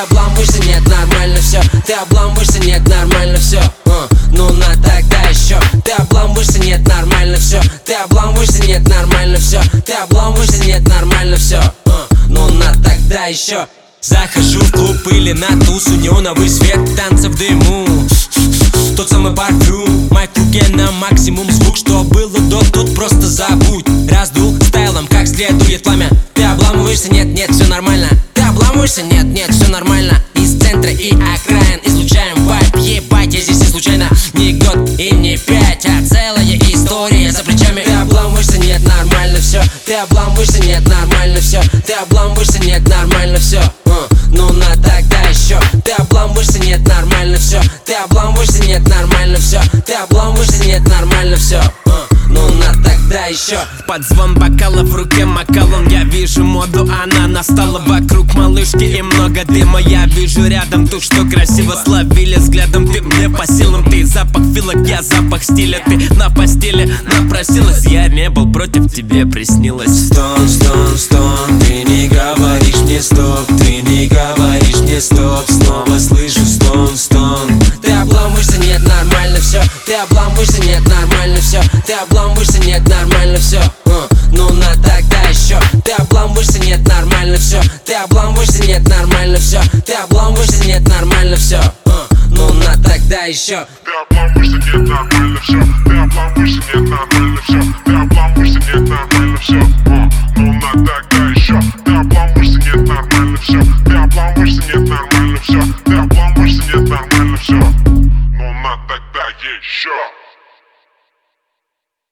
обламываешься, нет, нормально все. Ты обламываешься, нет, нормально все. Ну на тогда еще. Ты обламываешься, нет, нормально все. Ты обламываешься, нет, нормально все. Ты обламываешься, нет, нормально все. Ну на тогда еще. Захожу в клуб или на тусу, неоновый свет, танцы в дыму. Тот самый парфюм, в майк руке на максимум. Звук, что было до, тут просто забудь. Раздул стайлом, как следует пламя. Ты обламываешься, нет, нет, все нормально. Ты обламываешься, нет, нет, все нормально. Из центра и окраин излучаем вайб. Ебать, я здесь не случайно. Не год и не 5, а целая история за плечами. Ты обламываешься, нет, нормально все. Ты обламываешься, нет, нормально все. Ты обламываешься, нет, нормально все. Ну на тогда еще. Ты обламываешься, нет, нормально все. Ты обламываешься, нет, нормально все. Ты обламываешься, нет, нормально все. Ну на тогда еще. Под звон бокала в руке макалон. Я вижу моду, она настала. Вокруг малышки и много дыма. Я вижу рядом ту, что красиво. Словили взглядом, ты мне по силам. Ты запах филок, я запах стиля. Ты на постели напросилась. Я не был против, тебе приснилось. Стон, стон, стон. Ты не говоришь мне стоп. Ты не говоришь мне стоп. Снова слышу стон, стон. Ты обламываешься, нет, нормально все. Ты обламываешься, нет, нормально все. Ты обламываешься, нет, нормально все. Ну на тогда еще. Ты обламываешься, нет, нормально все. Ты обламываешься, нет, нормально все. Ты обламываешься, нет, нормально все. Ну на тогда еще. Ты обламываешься, нет, нормально все.